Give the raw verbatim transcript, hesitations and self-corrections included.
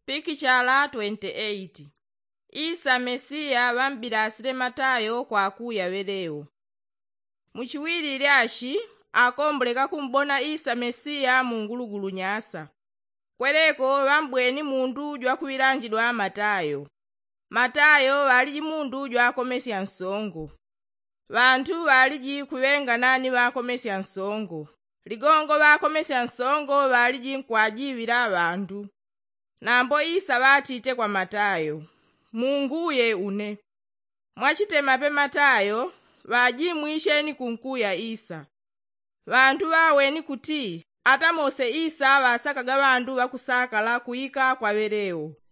Pikichala twenty-eight. Isa Mesiya wambilasile Matayo kwa kuya welewo. Muchiwili lyashi akomboleka kumbona Isa Mesiya mungulugulu nyasa. Kwereko wambweni mundu jwakuwilanjidwa Matayo. Matayo waliji mundu jwakomesya nsongo. Wantu waliji kuwenga ni wakomesya nsongo. Ligongo wakomesya nsongo waliji nkwajiwila wantu. Nambo Isa wachite kwa Matayo, munguye une. Mwachitema pe Matayo, wajimwisheni kunkuya Isa. Wantu waweni kuti, ata mose Isa wasakaga wandu wakusakala kuika kwa welewo.